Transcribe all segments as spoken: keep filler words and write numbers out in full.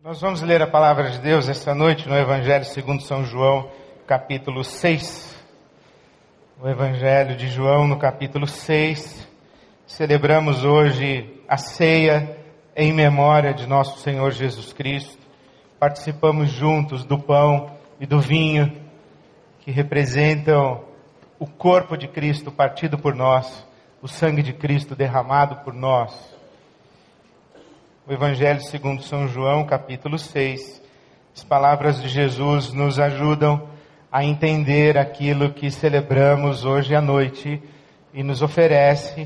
Nós vamos ler a palavra de Deus esta noite no Evangelho segundo São João, capítulo seis. O Evangelho de João, no capítulo seis. Celebramos hoje a ceia em memória de nosso Senhor Jesus Cristo. Participamos juntos do pão e do vinho, que representam o corpo de Cristo partido por nós, o sangue de Cristo derramado por nós. O Evangelho segundo São João, capítulo seis. As palavras de Jesus nos ajudam a entender aquilo que celebramos hoje à noite e nos oferece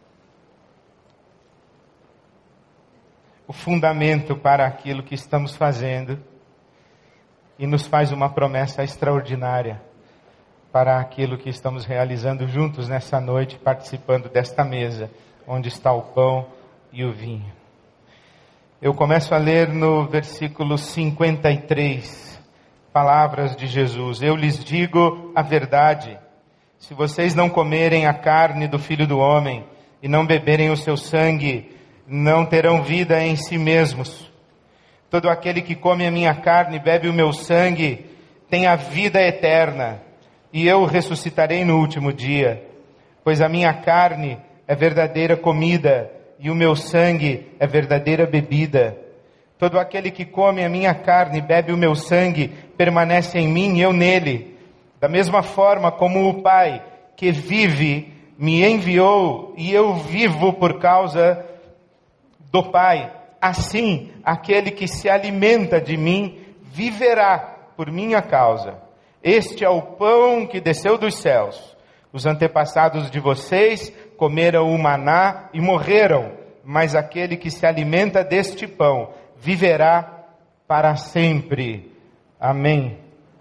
o fundamento para aquilo que estamos fazendo e nos faz uma promessa extraordinária para aquilo que estamos realizando juntos nessa noite, participando desta mesa, onde está o pão e o vinho. Eu começo a ler no versículo cinquenta e três, palavras de Jesus. Eu lhes digo a verdade, se vocês não comerem a carne do Filho do Homem e não beberem o seu sangue, não terão vida em si mesmos. Todo aquele que come a minha carne e bebe o meu sangue tem a vida eterna, e eu o ressuscitarei no último dia, pois a minha carne é verdadeira comida, e o meu sangue é verdadeira bebida. Todo aquele que come a minha carne e bebe o meu sangue, permanece em mim e eu nele. Da mesma forma como o Pai que vive me enviou e eu vivo por causa do Pai, assim aquele que se alimenta de mim viverá por minha causa. Este é o pão que desceu dos céus. Os antepassados de vocês comeram o maná e morreram, mas aquele que se alimenta deste pão viverá para sempre. Amém.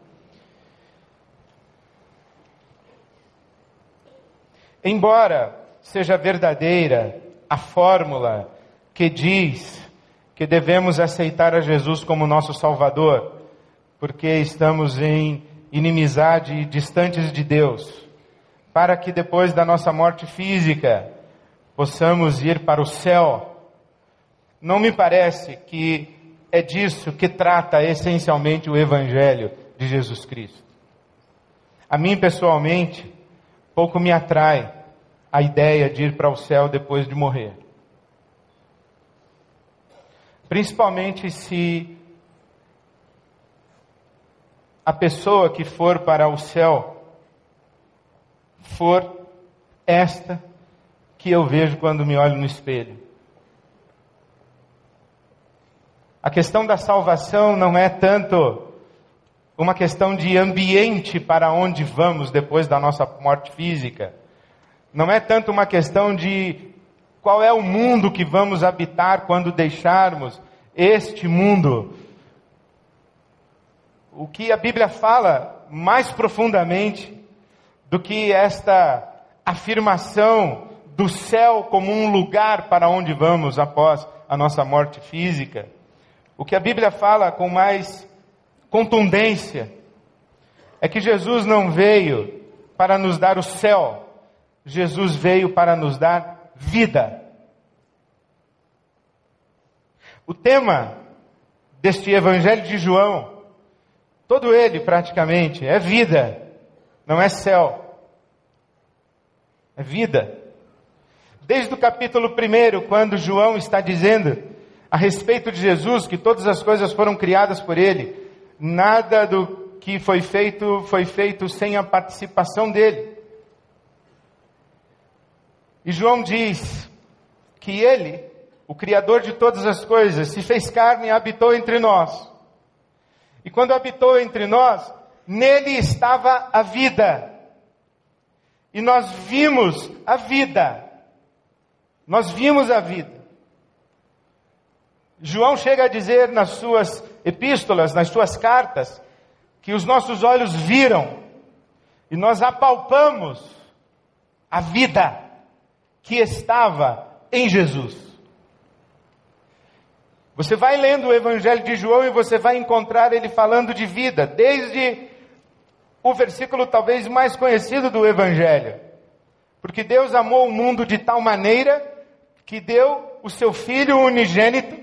Embora seja verdadeira a fórmula que diz que devemos aceitar a Jesus como nosso Salvador, porque estamos em inimizade e distantes de Deus, para que depois da nossa morte física possamos ir para o céu, não me parece que é disso que trata essencialmente o Evangelho de Jesus Cristo. A mim pessoalmente, pouco me atrai a ideia de ir para o céu depois de morrer. Principalmente se a pessoa que for para o céu for esta que eu vejo quando me olho no espelho. A questão da salvação não é tanto uma questão de ambiente para onde vamos depois da nossa morte física. Não é tanto uma questão de qual é o mundo que vamos habitar quando deixarmos este mundo. O que a Bíblia fala mais profundamente do que esta afirmação do céu como um lugar para onde vamos após a nossa morte física. O que a Bíblia fala com mais contundência é que Jesus não veio para nos dar o céu, Jesus veio para nos dar vida. O tema deste Evangelho de João, todo ele praticamente, é vida, não é céu. É vida. Desde o capítulo primeiro, quando João está dizendo a respeito de Jesus, que todas as coisas foram criadas por ele, nada do que foi feito, foi feito sem a participação dele. E João diz que ele, o Criador de todas as coisas, se fez carne e habitou entre nós. E quando habitou entre nós, nele estava a vida. E nós vimos a vida. Nós vimos a vida. João chega a dizer nas suas epístolas, nas suas cartas, que os nossos olhos viram e nós apalpamos a vida que estava em Jesus. Você vai lendo o Evangelho de João e você vai encontrar ele falando de vida, desde o versículo talvez mais conhecido do Evangelho. Porque Deus amou o mundo de tal maneira que deu o seu Filho unigênito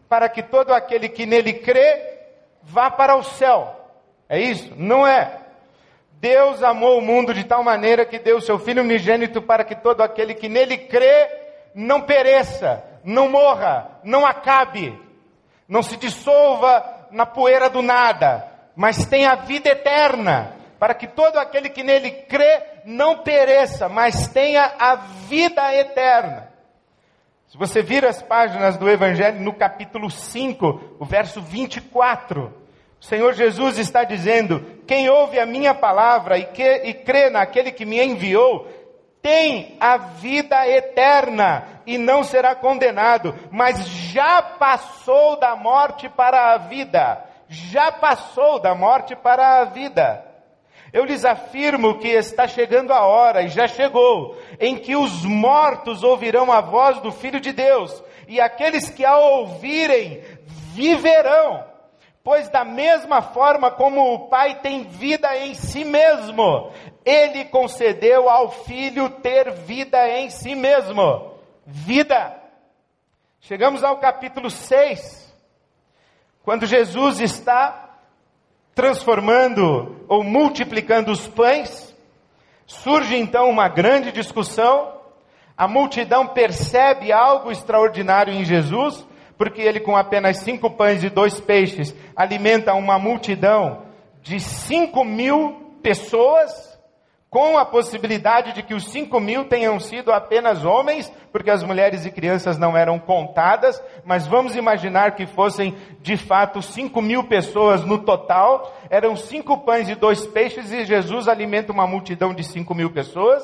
para que todo aquele que nele crê vá para o céu. É isso? Não é. Deus amou o mundo de tal maneira que deu o seu Filho unigênito para que todo aquele que nele crê não pereça, não morra, não acabe, não se dissolva na poeira do nada, mas tenha a vida eterna, para que todo aquele que nele crê não pereça, mas tenha a vida eterna. Se você vir as páginas do Evangelho, no capítulo cinco, o verso vinte e quatro, o Senhor Jesus está dizendo: quem ouve a minha palavra e, que, e crê naquele que me enviou, tem a vida eterna e não será condenado, mas já passou da morte para a vida. Já passou da morte para a vida. Eu lhes afirmo que está chegando a hora, e já chegou, em que os mortos ouvirão a voz do Filho de Deus, e aqueles que a ouvirem viverão. Pois da mesma forma como o Pai tem vida em si mesmo, Ele concedeu ao Filho ter vida em si mesmo. Vida. Chegamos ao capítulo seis, quando Jesus está transformando ou multiplicando os pães. Surge então uma grande discussão. A multidão percebe algo extraordinário em Jesus, porque ele, com apenas cinco pães e dois peixes, alimenta uma multidão de cinco mil pessoas, com a possibilidade de que os cinco mil tenham sido apenas homens, porque as mulheres e crianças não eram contadas, mas vamos imaginar que fossem de fato cinco mil pessoas no total. Eram cinco pães e dois peixes, e Jesus alimenta uma multidão de cinco mil pessoas.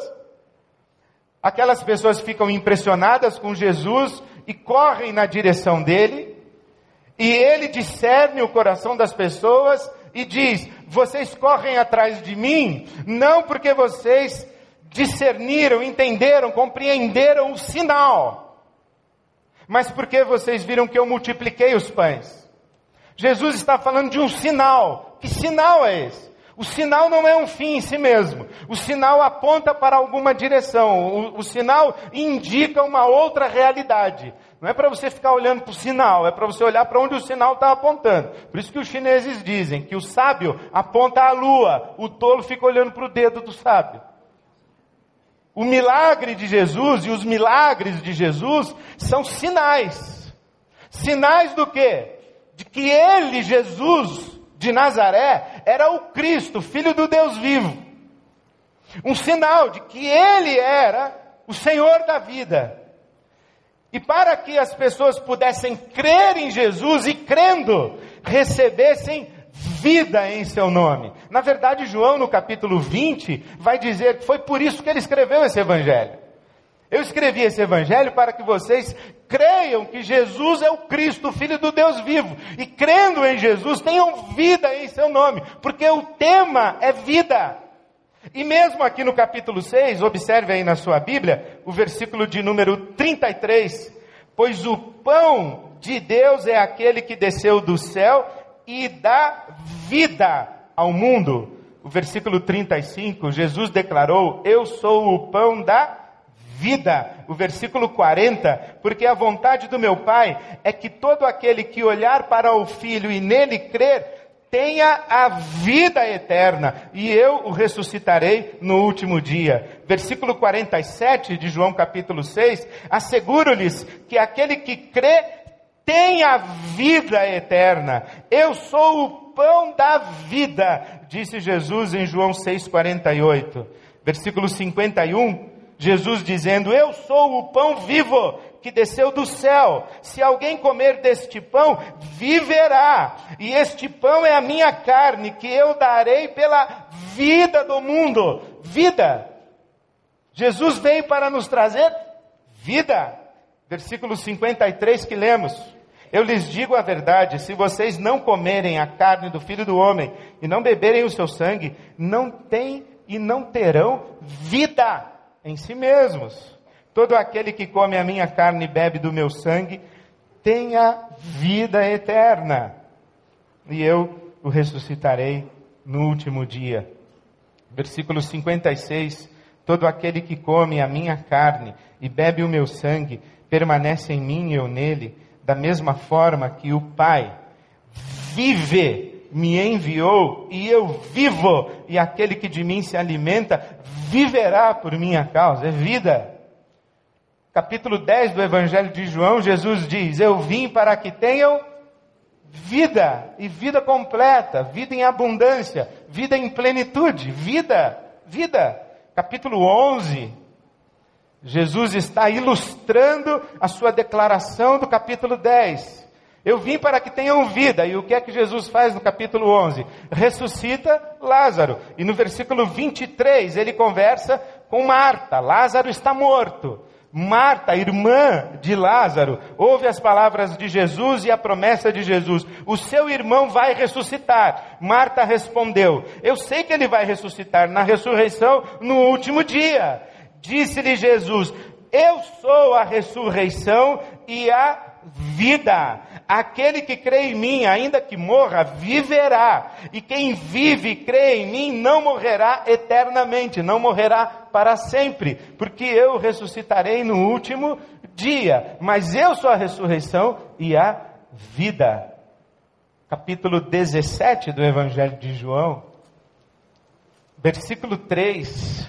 Aquelas pessoas ficam impressionadas com Jesus e correm na direção dele, e ele discerne o coração das pessoas e diz: vocês correm atrás de mim, não porque vocês discerniram, entenderam, compreenderam o sinal, mas porque vocês viram que eu multipliquei os pães. Jesus está falando de um sinal. Que sinal é esse? O sinal não é um fim em si mesmo. O sinal aponta para alguma direção. O, o sinal indica uma outra realidade. Não é para você ficar olhando para o sinal, é para você olhar para onde o sinal está apontando. Por isso que os chineses dizem que o sábio aponta a lua, o tolo fica olhando para o dedo do sábio. O milagre de Jesus e os milagres de Jesus são sinais. Sinais do quê? De que ele, Jesus de Nazaré, era o Cristo, Filho do Deus vivo. Um sinal de que ele era o Senhor da vida. E para que as pessoas pudessem crer em Jesus e, crendo, recebessem vida em seu nome. Na verdade, João, no capítulo vinte, vai dizer que foi por isso que ele escreveu esse evangelho. Eu escrevi esse evangelho para que vocês creiam que Jesus é o Cristo, o Filho do Deus vivo. E crendo em Jesus, tenham vida em seu nome. Porque o tema é vida. E mesmo aqui no capítulo seis, observe aí na sua Bíblia, o versículo de número trinta e três. Pois o pão de Deus é aquele que desceu do céu e dá vida ao mundo. O versículo trinta e cinco, Jesus declarou: eu sou o pão da vida. O versículo quarenta, porque a vontade do meu Pai é que todo aquele que olhar para o Filho e nele crer, tenha a vida eterna, e eu o ressuscitarei no último dia. Versículo quarenta e sete de João capítulo seis, asseguro-lhes que aquele que crê tem a vida eterna. Eu sou o pão da vida, disse Jesus em João seis, quarenta e oito. Versículo cinquenta e um, Jesus dizendo: eu sou o pão vivo que desceu do céu. Se alguém comer deste pão, viverá. E este pão é a minha carne, que eu darei pela vida do mundo. Vida. Jesus veio para nos trazer vida. Versículo cinquenta e três que lemos: eu lhes digo a verdade, se vocês não comerem a carne do Filho do Homem e não beberem o seu sangue, não têm e não terão vida em si mesmos. Todo aquele que come a minha carne e bebe do meu sangue, tem a vida eterna, e eu o ressuscitarei no último dia. Versículo cinquenta e seis, todo aquele que come a minha carne e bebe o meu sangue, permanece em mim e eu nele. da mesma forma que o Pai vive, me enviou, e eu vivo, e aquele que de mim se alimenta, viverá por minha causa. É vida. Capítulo dez do Evangelho de João, Jesus diz, eu vim para que tenham vida, e vida completa, vida em abundância, vida em plenitude, vida, vida. Capítulo onze, Jesus está ilustrando a sua declaração do capítulo dez. Eu vim para que tenham vida. E o que é que Jesus faz no capítulo onze? Ressuscita Lázaro. E no versículo vinte e três, ele conversa com Marta. Lázaro está morto. Marta, irmã de Lázaro, ouve as palavras de Jesus e a promessa de Jesus. O seu irmão vai ressuscitar. Marta respondeu, eu sei que ele vai ressuscitar na ressurreição no último dia. Disse-lhe Jesus, eu sou a ressurreição e a vida. Aquele que crê em mim, ainda que morra, viverá. E quem vive e crê em mim, não morrerá eternamente, não morrerá para sempre. Porque eu ressuscitarei no último dia. Mas eu sou a ressurreição e a vida. Capítulo dezessete do Evangelho de João, versículo três.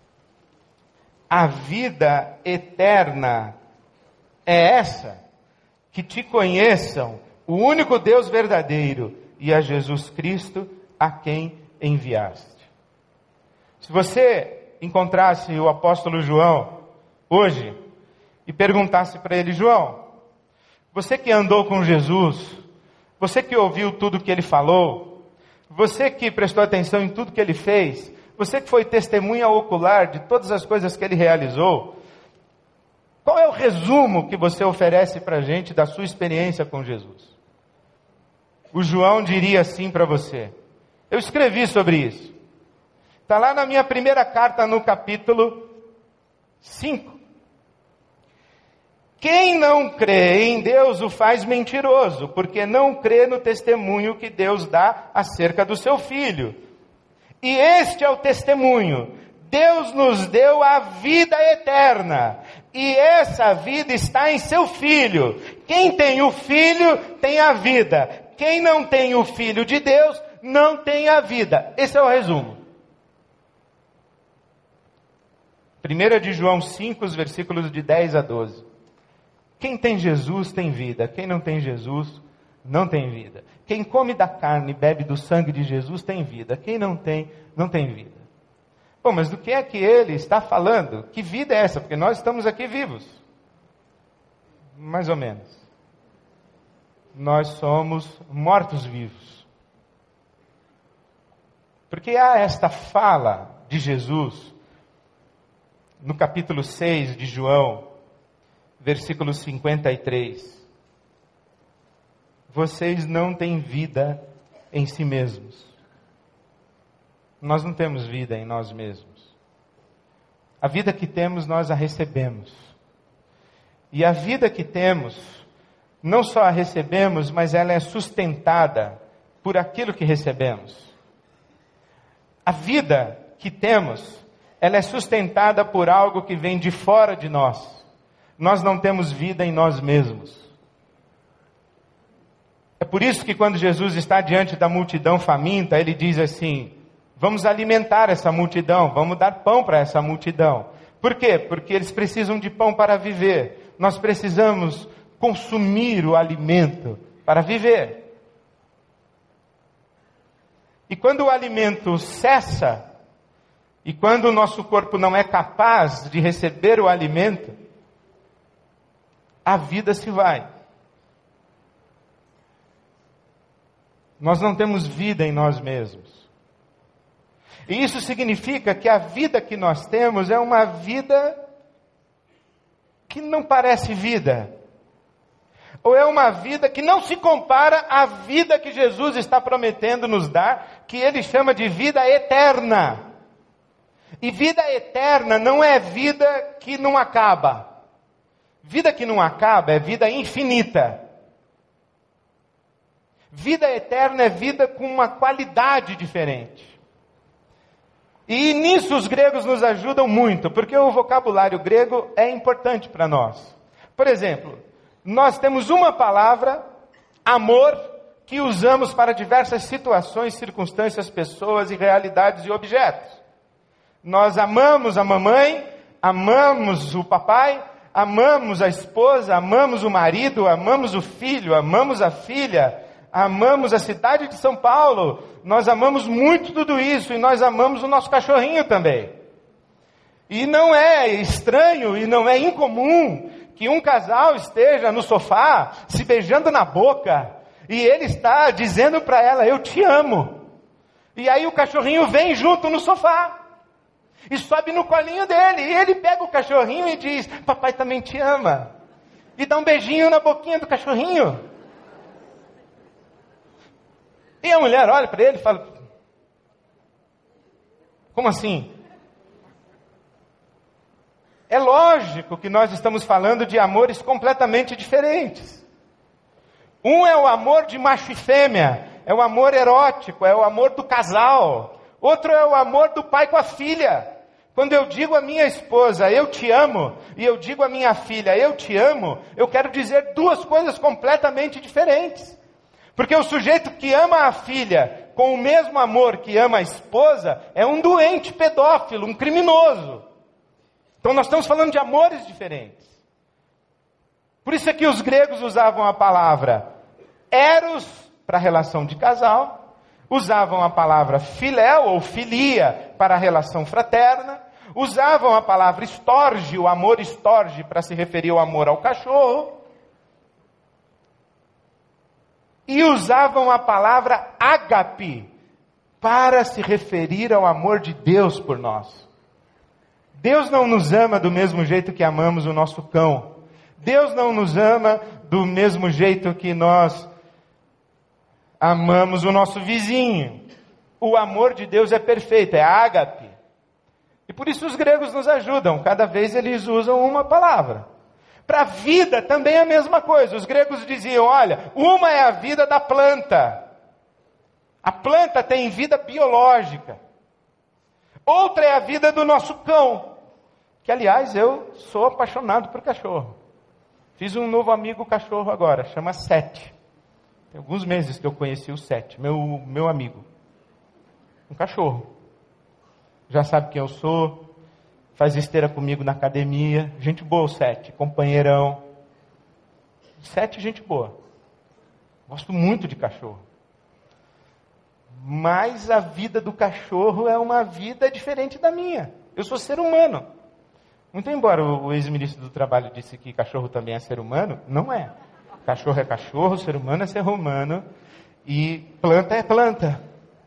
A vida eterna é essa, que te conheçam, o único Deus verdadeiro, e a Jesus Cristo, a quem enviaste. Se você encontrasse o apóstolo João hoje, e perguntasse para ele, João, você que andou com Jesus, você que ouviu tudo que ele falou, você que prestou atenção em tudo que ele fez, você que foi testemunha ocular de todas as coisas que ele realizou, qual é o resumo que você oferece para a gente da sua experiência com Jesus? O João diria assim para você, eu escrevi sobre isso, está lá na minha primeira carta no capítulo cinco. Quem não crê em Deus o faz mentiroso, porque não crê no testemunho que Deus dá acerca do seu Filho. E este é o testemunho, Deus nos deu a vida eterna, e essa vida está em seu Filho. Quem tem o Filho tem a vida, quem não tem o Filho de Deus não tem a vida. Esse é o resumo. primeira de João cinco, os versículos de dez a doze. Quem tem Jesus tem vida, quem não tem Jesus não tem vida. Quem come da carne e bebe do sangue de Jesus tem vida. Quem não tem, não tem vida. Bom, mas do que é que ele está falando? Que vida é essa? Porque nós estamos aqui vivos. Mais ou menos. Nós somos mortos-vivos. Porque há esta fala de Jesus, no capítulo seis de João, versículo cinquenta e três. Vocês não têm vida em si mesmos. Nós não temos vida em nós mesmos. A vida que temos, nós a recebemos. E a vida que temos, não só a recebemos, mas ela é sustentada por aquilo que recebemos. A vida que temos, ela é sustentada por algo que vem de fora de nós. Nós não temos vida em nós mesmos. É por isso que quando Jesus está diante da multidão faminta, ele diz assim, vamos alimentar essa multidão, vamos dar pão para essa multidão. Por quê? Porque eles precisam de pão para viver. Nós precisamos consumir o alimento para viver. E quando o alimento cessa, e quando o nosso corpo não é capaz de receber o alimento, a vida se vai. Nós não temos vida em nós mesmos. E isso significa que a vida que nós temos é uma vida que não parece vida. Ou é uma vida que não se compara à vida que Jesus está prometendo nos dar, que ele chama de vida eterna. E vida eterna não é vida que não acaba. Vida que não acaba é vida infinita. Vida eterna é vida com uma qualidade diferente. E nisso os gregos nos ajudam muito, porque o vocabulário grego é importante para nós. Por exemplo, nós temos uma palavra, amor, que usamos para diversas situações, circunstâncias, pessoas e realidades e objetos. Nós amamos a mamãe, amamos o papai, amamos a esposa, amamos o marido, amamos o filho, amamos a filha, amamos a cidade de São Paulo, nós amamos muito tudo isso e nós amamos o nosso cachorrinho também. E não é estranho e não é incomum que um casal esteja no sofá se beijando na boca e ele está dizendo para ela, eu te amo. E aí o cachorrinho vem junto no sofá e sobe no colinho dele e ele pega o cachorrinho e diz, papai também te ama. E dá um beijinho na boquinha do cachorrinho. E a mulher olha para ele e fala, como assim? É lógico que nós estamos falando de amores completamente diferentes. Um é o amor de macho e fêmea, é o amor erótico, é o amor do casal. Outro é o amor do pai com a filha. Quando eu digo à minha esposa, eu te amo, e eu digo à minha filha, eu te amo, eu quero dizer duas coisas completamente diferentes. Porque o sujeito que ama a filha com o mesmo amor que ama a esposa é um doente pedófilo, um criminoso. Então nós estamos falando de amores diferentes. Por isso é que os gregos usavam a palavra eros para a relação de casal, usavam a palavra filéu ou filia para a relação fraterna, usavam a palavra estorge, o amor estorge para se referir ao amor ao cachorro, e usavam a palavra ágape para se referir ao amor de Deus por nós. Deus não nos ama do mesmo jeito que amamos o nosso cão. Deus não nos ama do mesmo jeito que nós amamos o nosso vizinho. O amor de Deus é perfeito, é ágape. E por isso os gregos nos ajudam, cada vez eles usam uma palavra. Para a vida também é a mesma coisa. Os gregos diziam, olha, uma é a vida da planta. A planta tem vida biológica. Outra é a vida do nosso cão. Que, aliás, eu sou apaixonado por cachorro. Fiz um novo amigo cachorro agora, chama Sete. Tem alguns meses que eu conheci o Sete, meu, meu amigo. Um cachorro. Já sabe quem eu sou, faz esteira comigo na academia. Gente boa o Sete, companheirão. Sete, gente boa. Gosto muito de cachorro. Mas a vida do cachorro é uma vida diferente da minha. Eu sou ser humano. Muito embora o ex-ministro do Trabalho disse que cachorro também é ser humano, não é. Cachorro é cachorro, ser humano é ser humano e planta é planta.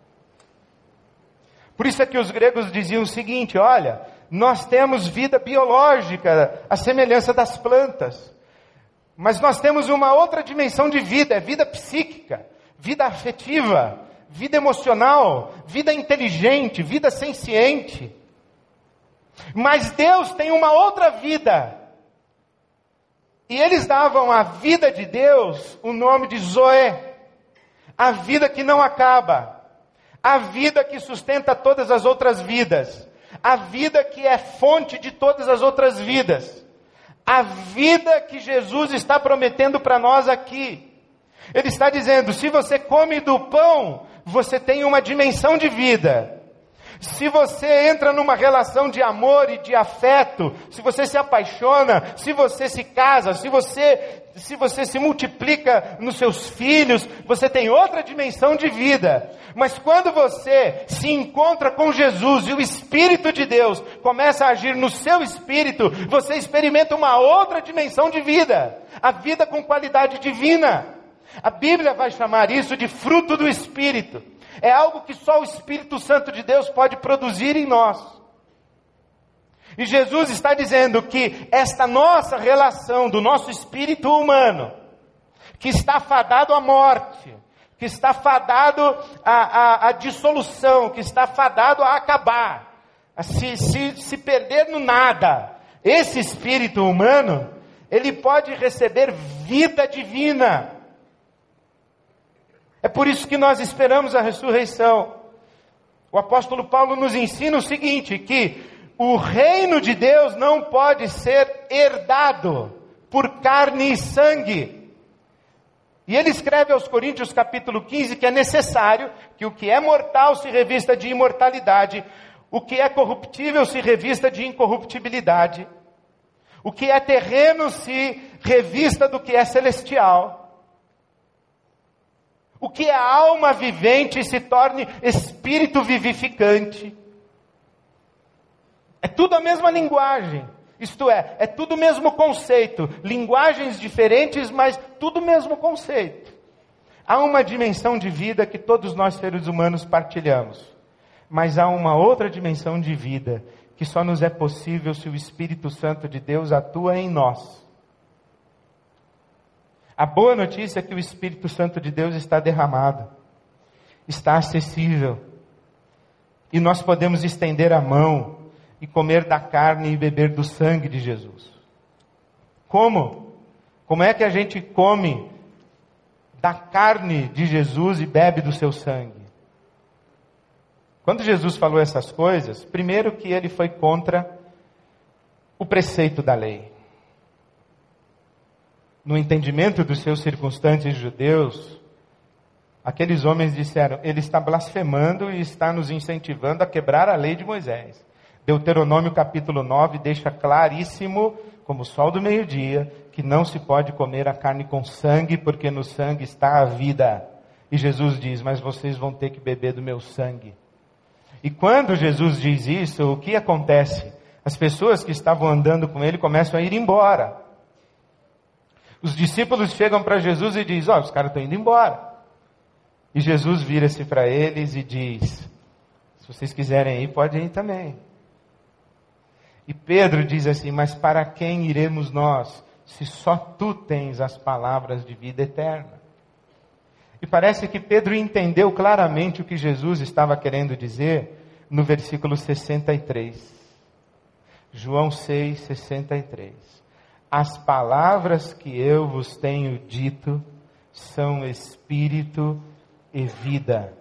Por isso é que os gregos diziam o seguinte, olha, nós temos vida biológica, a semelhança das plantas. Mas nós temos uma outra dimensão de vida, é vida psíquica, vida afetiva, vida emocional, vida inteligente, vida senciente. Mas Deus tem uma outra vida. E eles davam à vida de Deus o nome de Zoe. A vida que não acaba. A vida que sustenta todas as outras vidas. A vida que é fonte de todas as outras vidas. A vida que Jesus está prometendo para nós aqui. Ele está dizendo, se você come do pão, você tem uma dimensão de vida. Se você entra numa relação de amor e de afeto, se você se apaixona, se você se casa, se você, se você se multiplica nos seus filhos, você tem outra dimensão de vida. Mas quando você se encontra com Jesus e o Espírito de Deus começa a agir no seu espírito, você experimenta uma outra dimensão de vida, a vida com qualidade divina. A Bíblia vai chamar isso de fruto do Espírito. É algo que só o Espírito Santo de Deus pode produzir em nós. E Jesus está dizendo que esta nossa relação do nosso espírito humano, que está fadado à morte, que está fadado à, à, à dissolução, que está fadado a acabar, a se, se, se perder no nada, esse espírito humano, ele pode receber vida divina. É por isso que nós esperamos a ressurreição. O apóstolo Paulo nos ensina o seguinte, que o reino de Deus não pode ser herdado por carne e sangue. E ele escreve aos Coríntios capítulo quinze que é necessário que o que é mortal se revista de imortalidade, o que é corruptível se revista de incorruptibilidade, o que é terreno se revista do que é celestial, o que é alma vivente se torne espírito vivificante. É tudo a mesma linguagem, isto é, é tudo o mesmo conceito, linguagens diferentes, mas tudo o mesmo conceito. Há uma dimensão de vida que todos nós seres humanos partilhamos, mas há uma outra dimensão de vida que só nos é possível se o Espírito Santo de Deus atua em nós. A boa notícia é que o Espírito Santo de Deus está derramado, está acessível, e nós podemos estender a mão e comer da carne e beber do sangue de Jesus. Como? Como é que a gente come da carne de Jesus e bebe do seu sangue? Quando Jesus falou essas coisas, primeiro que ele foi contra o preceito da lei. No entendimento dos seus circunstantes judeus, aqueles homens disseram, ele está blasfemando e está nos incentivando a quebrar a lei de Moisés. Deuteronômio capítulo nove deixa claríssimo, como o sol do meio-dia, que não se pode comer a carne com sangue, porque no sangue está a vida. E Jesus diz, mas vocês vão ter que beber do meu sangue. E quando Jesus diz isso, o que acontece? As pessoas que estavam andando com ele começam a ir embora. Os discípulos chegam para Jesus e dizem, ó, oh, os caras estão indo embora. E Jesus vira-se para eles e diz, se vocês quiserem ir, podem ir também. E Pedro diz assim, mas para quem iremos nós, se só tu tens as palavras de vida eterna? E parece que Pedro entendeu claramente o que Jesus estava querendo dizer no versículo sessenta e três. João seis, sessenta e três. As palavras que eu vos tenho dito são espírito e vida.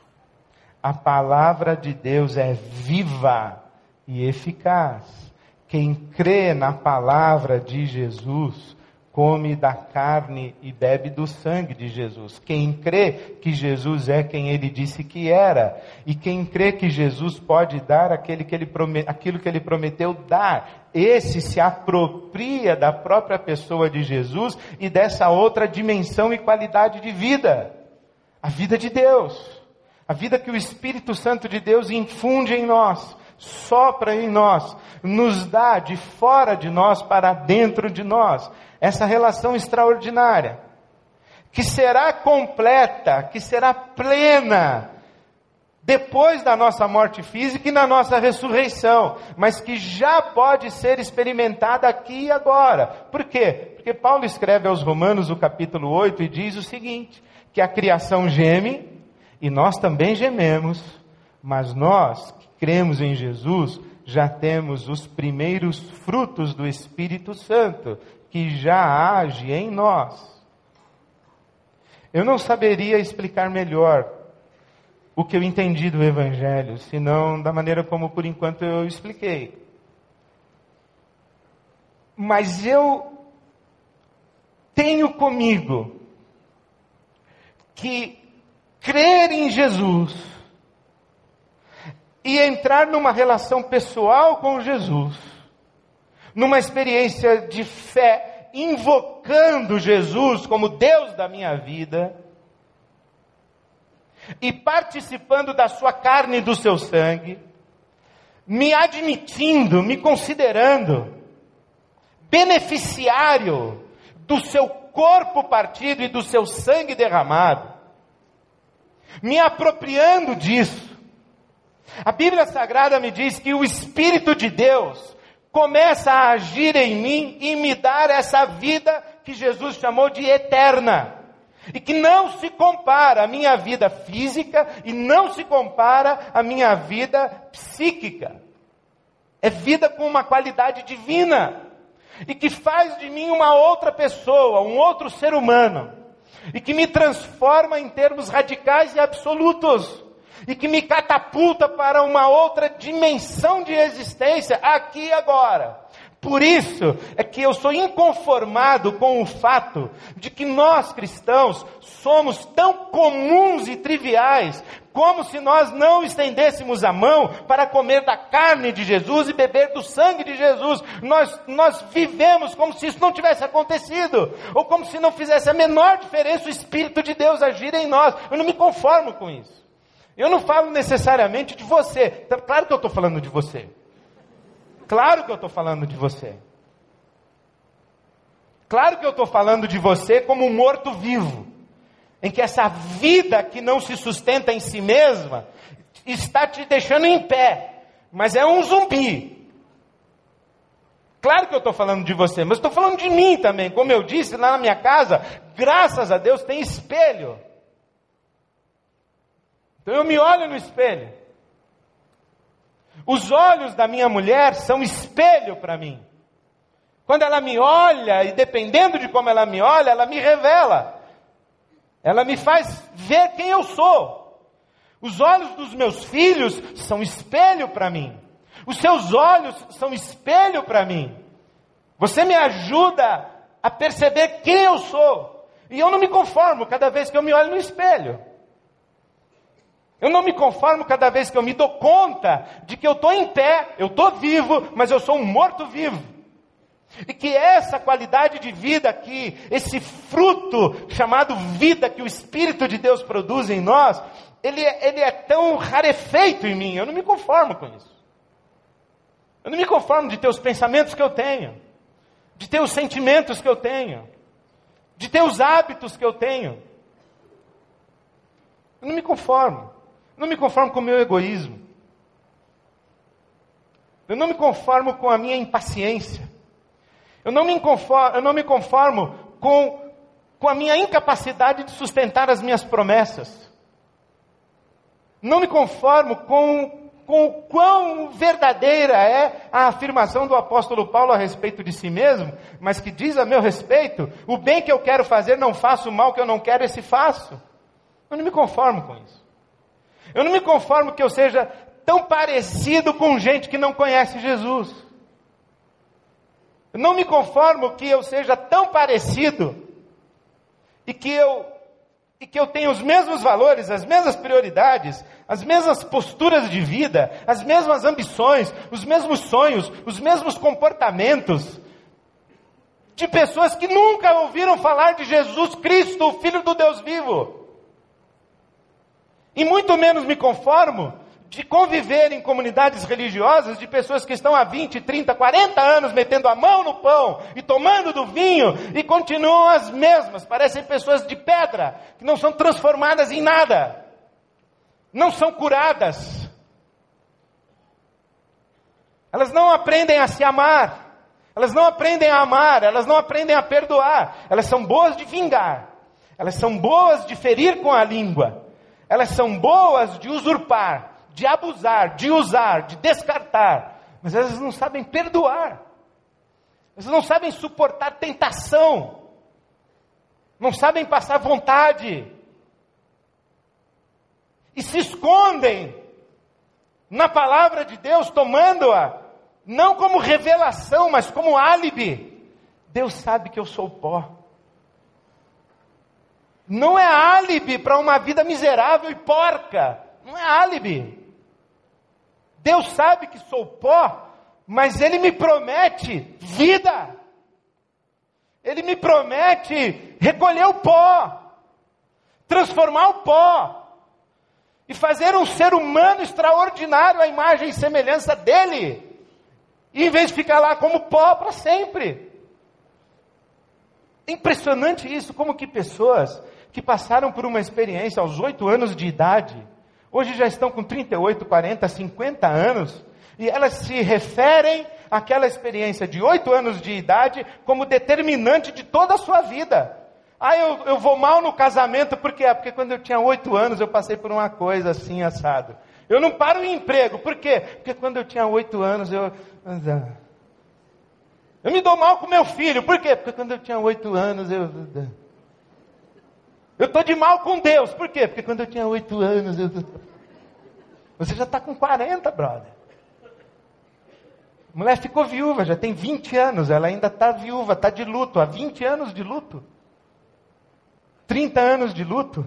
A palavra de Deus é viva e eficaz. Quem crê na palavra de Jesus, come da carne e bebe do sangue de Jesus. Quem crê que Jesus é quem ele disse que era, e quem crê que Jesus pode dar aquele que ele prome- aquilo que ele prometeu dar, esse se apropria da própria pessoa de Jesus e dessa outra dimensão e qualidade de vida, a vida de Deus, a vida que o Espírito Santo de Deus infunde em nós, sopra em nós, nos dá de fora de nós para dentro de nós, essa relação extraordinária, que será completa, que será plena, depois da nossa morte física e na nossa ressurreição, mas que já pode ser experimentada aqui e agora. Por quê? Porque Paulo escreve aos Romanos o capítulo oito e diz o seguinte, que a criação geme, e nós também gememos, mas nós que cremos em Jesus, já temos os primeiros frutos do Espírito Santo, que já age em nós. Eu não saberia explicar melhor o que eu entendi do Evangelho, senão da maneira como por enquanto eu expliquei. Mas eu tenho comigo que crer em Jesus e entrar numa relação pessoal com Jesus, numa experiência de fé, invocando Jesus como Deus da minha vida, e participando da sua carne e do seu sangue, me admitindo, me considerando beneficiário do seu corpo partido e do seu sangue derramado, me apropriando disso. A Bíblia Sagrada me diz que o Espírito de Deus começa a agir em mim e me dar essa vida que Jesus chamou de eterna. E que não se compara à minha vida física e não se compara à minha vida psíquica. É vida com uma qualidade divina. E que faz de mim uma outra pessoa, um outro ser humano. E que me transforma em termos radicais e absolutos. E que me catapulta para uma outra dimensão de existência, aqui e agora. Por isso é que eu sou inconformado com o fato de que nós cristãos somos tão comuns e triviais, como se nós não estendêssemos a mão para comer da carne de Jesus e beber do sangue de Jesus. Nós, nós vivemos como se isso não tivesse acontecido, ou como se não fizesse a menor diferença o Espírito de Deus agir em nós. Eu não me conformo com isso. Eu não falo necessariamente de você. Claro que eu estou falando de você. Claro que eu estou falando de você. Claro que eu estou falando de você como um morto-vivo, em que essa vida que não se sustenta em si mesma está te deixando em pé, mas é um zumbi. Claro que eu estou falando de você, mas estou falando de mim também. Como eu disse, lá na minha casa, graças a Deus tem espelho. Então eu me olho no espelho. Os olhos da minha mulher são espelho para mim. Quando ela me olha, e dependendo de como ela me olha, ela me revela. Ela me faz ver quem eu sou. Os olhos dos meus filhos são espelho para mim. Os seus olhos são espelho para mim. Você me ajuda a perceber quem eu sou. E eu não me conformo cada vez que eu me olho no espelho. Eu não me conformo cada vez que eu me dou conta de que eu estou em pé, eu estou vivo, mas eu sou um morto-vivo. E que essa qualidade de vida aqui, esse fruto chamado vida que o Espírito de Deus produz em nós, ele é, ele é tão rarefeito em mim, eu não me conformo com isso. Eu não me conformo de ter os pensamentos que eu tenho, de ter os sentimentos que eu tenho, de ter os hábitos que eu tenho. Eu não me conformo. Eu não me conformo com o meu egoísmo. Eu não me conformo com a minha impaciência. Eu não me conformo, eu não me conformo com, com a minha incapacidade de sustentar as minhas promessas. Não me conformo com, com o quão verdadeira é a afirmação do apóstolo Paulo a respeito de si mesmo, mas que diz a meu respeito: o bem que eu quero fazer não faço, o mal que eu não quero esse faço. Eu não me conformo com isso. Eu não me conformo que eu seja tão parecido com gente que não conhece Jesus. Eu não me conformo que eu seja tão parecido e que eu, e que eu tenha os mesmos valores, as mesmas prioridades, as mesmas posturas de vida, as mesmas ambições, os mesmos sonhos, os mesmos comportamentos de pessoas que nunca ouviram falar de Jesus Cristo, o Filho do Deus vivo. E muito menos me conformo de conviver em comunidades religiosas de pessoas que estão há vinte, trinta, quarenta anos metendo a mão no pão e tomando do vinho e continuam as mesmas. Parecem pessoas de pedra, que não são transformadas em nada. Não são curadas. Elas não aprendem a se amar. Elas não aprendem a amar. Elas não aprendem a perdoar. Elas são boas de vingar. Elas são boas de ferir com a língua. Elas são boas de usurpar, de abusar, de usar, de descartar. Mas elas não sabem perdoar. Elas não sabem suportar tentação. Não sabem passar vontade. E se escondem na palavra de Deus, tomando-a, não como revelação, mas como álibi. Deus sabe que eu sou pó. Não é álibi para uma vida miserável e porca. Não é álibi. Deus sabe que sou pó, mas Ele me promete vida. Ele me promete recolher o pó, transformar o pó, e fazer um ser humano extraordinário à imagem e semelhança dEle. E em vez de ficar lá como pó para sempre. É impressionante isso, como que pessoas que passaram por uma experiência aos oito anos de idade, hoje já estão com trinta e oito, quarenta, cinquenta anos, e elas se referem àquela experiência de oito anos de idade como determinante de toda a sua vida. Ah, eu, eu vou mal no casamento, por quê? Porque quando eu tinha oito anos eu passei por uma coisa assim, assado. Eu não paro em emprego, por quê? Porque quando eu tinha oito anos eu... Eu me dou mal com meu filho, por quê? Porque quando eu tinha oito anos eu... Eu estou de mal com Deus. Por quê? Porque quando eu tinha oito anos... Eu... Você já está com quarenta, brother. A mulher ficou viúva, já tem vinte anos, ela ainda está viúva, está de luto, há vinte anos de luto. trinta anos de luto.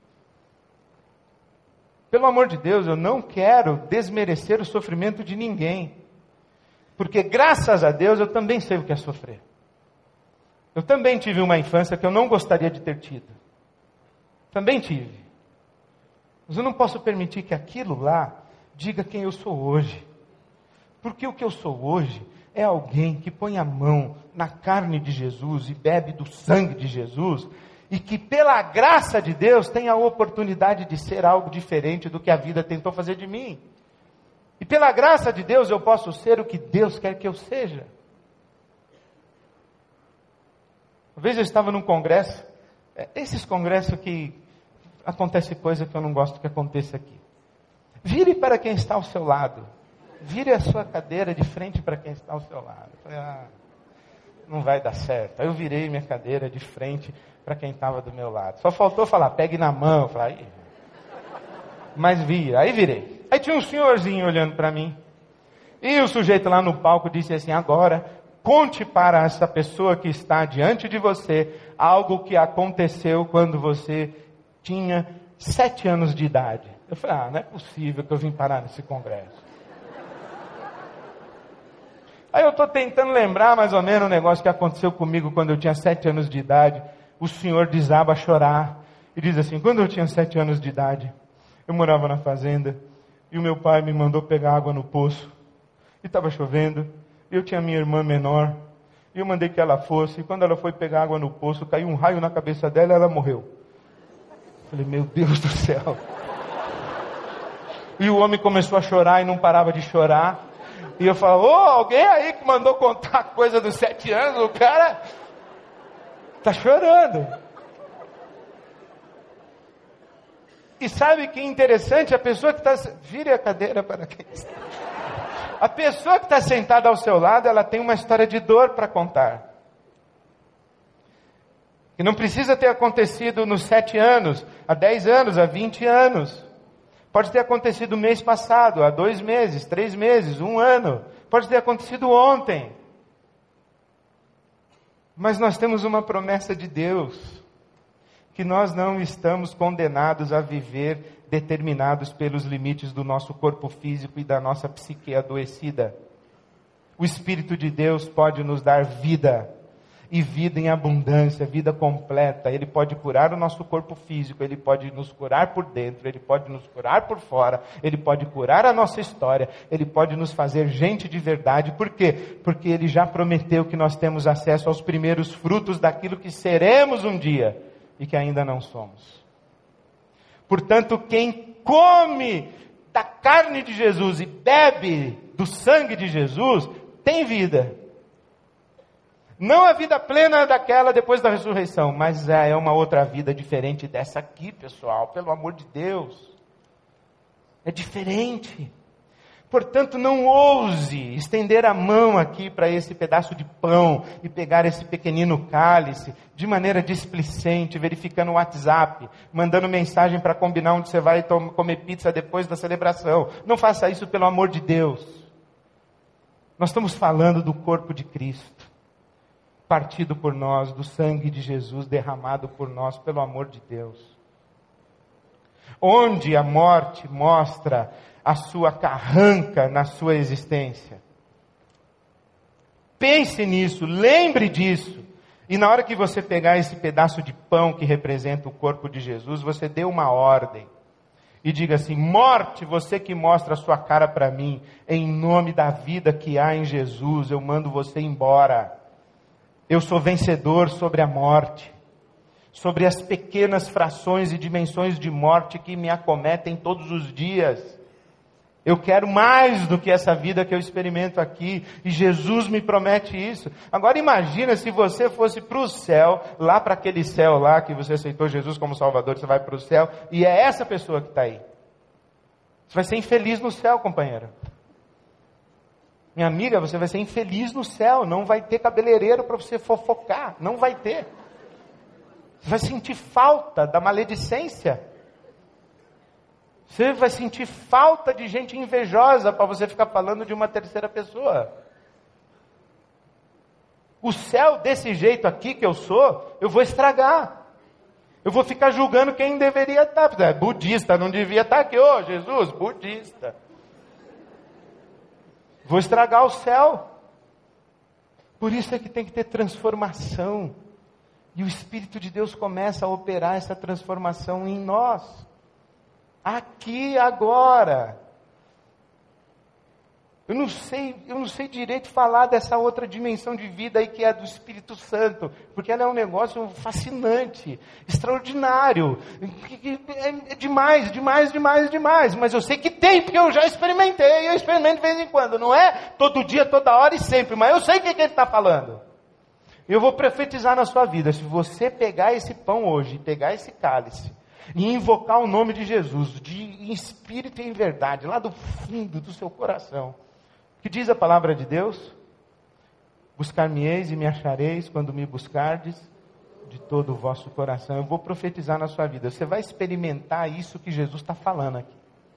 Pelo amor de Deus, eu não quero desmerecer o sofrimento de ninguém. Porque graças a Deus eu também sei o que é sofrer. Eu também tive uma infância que eu não gostaria de ter tido. Também tive. Mas eu não posso permitir que aquilo lá diga quem eu sou hoje. Porque o que eu sou hoje é alguém que põe a mão na carne de Jesus e bebe do sangue de Jesus, e que pela graça de Deus tem a oportunidade de ser algo diferente do que a vida tentou fazer de mim. E pela graça de Deus eu posso ser o que Deus quer que eu seja. Uma vez eu estava num congresso, esses congressos que acontece coisa que eu não gosto que aconteça aqui. Vire para quem está ao seu lado. Vire a sua cadeira de frente para quem está ao seu lado. Eu falei, ah, não vai dar certo. Aí eu virei minha cadeira de frente para quem estava do meu lado. Só faltou falar, pegue na mão. Eu falei, aí. Mas vira, aí virei. Aí tinha um senhorzinho olhando para mim. E o sujeito lá no palco disse assim, agora, conte para essa pessoa que está diante de você algo que aconteceu quando você tinha sete anos de idade. Eu falei, ah, não é possível que eu vim parar nesse congresso. Aí eu estou tentando lembrar mais ou menos um negócio que aconteceu comigo quando eu tinha sete anos de idade. O senhor desaba a chorar e diz assim, quando eu tinha sete anos de idade, eu morava na fazenda e o meu pai me mandou pegar água no poço. E estava chovendo, e eu tinha minha irmã menor, e eu mandei que ela fosse, e quando ela foi pegar água no poço, caiu um raio na cabeça dela e ela morreu. Eu falei, meu Deus do céu. E o homem começou a chorar e não parava de chorar. E eu falo, ô, alguém aí que mandou contar a coisa dos sete anos, o cara está chorando. E sabe que interessante, a pessoa que está... Vire a cadeira para quem está... A pessoa que está sentada ao seu lado, ela tem uma história de dor para contar. E não precisa ter acontecido nos sete anos, há dez anos, há vinte anos. Pode ter acontecido mês passado, há dois meses, três meses, um ano. Pode ter acontecido ontem. Mas nós temos uma promessa de Deus, que nós não estamos condenados a viver determinados pelos limites do nosso corpo físico e da nossa psique adoecida. O Espírito de Deus pode nos dar vida, e vida em abundância, vida completa. Ele pode curar o nosso corpo físico, Ele pode nos curar por dentro, Ele pode nos curar por fora, Ele pode curar a nossa história, Ele pode nos fazer gente de verdade. Por quê? Porque Ele já prometeu que nós temos acesso aos primeiros frutos daquilo que seremos um dia, e que ainda não somos. Portanto, quem come da carne de Jesus e bebe do sangue de Jesus, tem vida. Não a vida plena daquela depois da ressurreição, mas é uma outra vida diferente dessa aqui, pessoal, pelo amor de Deus. É diferente. Portanto, não ouse estender a mão aqui para esse pedaço de pão e pegar esse pequenino cálice de maneira displicente, verificando o WhatsApp, mandando mensagem para combinar onde você vai comer pizza depois da celebração. Não faça isso, pelo amor de Deus. Nós estamos falando do corpo de Cristo, partido por nós, do sangue de Jesus derramado por nós, pelo amor de Deus. Onde a morte mostra a sua carranca na sua existência. Pense nisso, lembre disso. E na hora que você pegar esse pedaço de pão que representa o corpo de Jesus, você dê uma ordem. E diga assim, morte, você que mostra a sua cara para mim, em nome da vida que há em Jesus, eu mando você embora. Eu sou vencedor sobre a morte, sobre as pequenas frações e dimensões de morte que me acometem todos os dias. Eu quero mais do que essa vida que eu experimento aqui, e Jesus me promete isso. Agora imagina se você fosse para o céu, lá para aquele céu lá, que você aceitou Jesus como Salvador, você vai para o céu, e é essa pessoa que está aí. Você vai ser infeliz no céu, companheira. Minha amiga, você vai ser infeliz no céu, não vai ter cabeleireiro para você fofocar, não vai ter. Você vai sentir falta da maledicência. Você vai sentir falta de gente invejosa para você ficar falando de uma terceira pessoa. O céu desse jeito aqui que eu sou, eu vou estragar. Eu vou ficar julgando quem deveria estar. É budista, não devia estar aqui. Ô, Jesus, budista. Vou estragar o céu. Por isso é que tem que ter transformação. E o Espírito de Deus começa a operar essa transformação em nós. Aqui, agora. Eu não sei, eu não sei direito falar dessa outra dimensão de vida aí que é a do Espírito Santo, porque ela é um negócio fascinante, extraordinário, é demais, demais, demais, demais, mas eu sei que tem, porque eu já experimentei, eu experimento de vez em quando, não é todo dia, toda hora e sempre, mas eu sei o que, que ele está falando. Eu vou profetizar na sua vida, se você pegar esse pão hoje, pegar esse cálice, e invocar o nome de Jesus, de, em espírito e em verdade, lá do fundo do seu coração, que diz a palavra de Deus? Buscar-me-eis e me achareis quando me buscardes de todo o vosso coração. Eu vou profetizar na sua vida. Você vai experimentar isso que Jesus está falando aqui.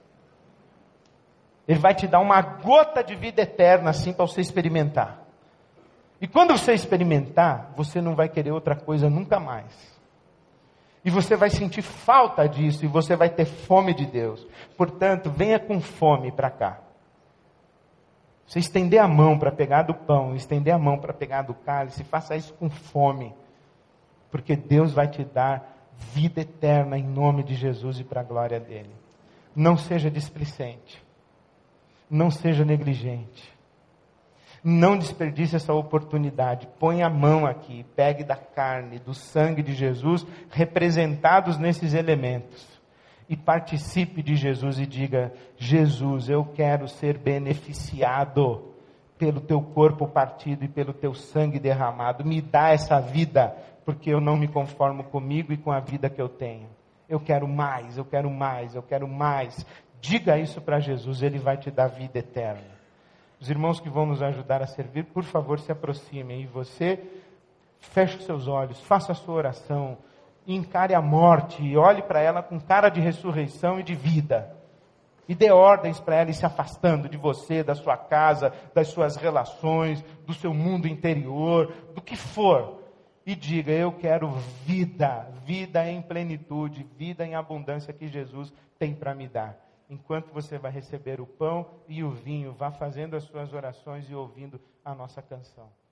Ele vai te dar uma gota de vida eterna assim para você experimentar. E quando você experimentar, você não vai querer outra coisa nunca mais. E você vai sentir falta disso e você vai ter fome de Deus. Portanto, venha com fome para cá. Você estender a mão para pegar do pão, estender a mão para pegar do cálice, faça isso com fome. Porque Deus vai te dar vida eterna em nome de Jesus e para a glória dele. Não seja displicente. Não seja negligente. Não desperdice essa oportunidade. Põe a mão aqui, pegue da carne, do sangue de Jesus, representados nesses elementos. E participe de Jesus e diga: Jesus, eu quero ser beneficiado pelo teu corpo partido e pelo teu sangue derramado. Me dá essa vida, porque eu não me conformo comigo e com a vida que eu tenho. Eu quero mais, eu quero mais, eu quero mais. Diga isso para Jesus, Ele vai te dar vida eterna. Os irmãos que vão nos ajudar a servir, por favor, se aproximem. E você, feche os seus olhos, faça a sua oração. Encare a morte e olhe para ela com cara de ressurreição e de vida. E dê ordens para ela ir se afastando de você, da sua casa, das suas relações, do seu mundo interior, do que for. E diga: eu quero vida, vida em plenitude, vida em abundância que Jesus tem para me dar. Enquanto você vai receber o pão e o vinho, vá fazendo as suas orações e ouvindo a nossa canção.